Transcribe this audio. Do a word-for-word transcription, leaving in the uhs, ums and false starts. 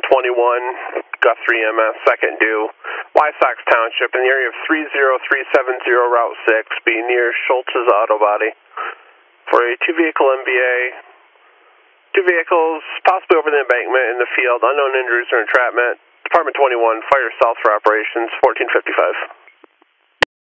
twenty-one, Guthrie M S, second due, Wysox Township, in the area of three zero three seven zero Route six, be near Schultz's Auto Body. For a two-vehicle M B A, two vehicles, possibly over the embankment in the field, unknown injuries or entrapment. Department twenty-one, fire south for operations, fourteen fifty-five.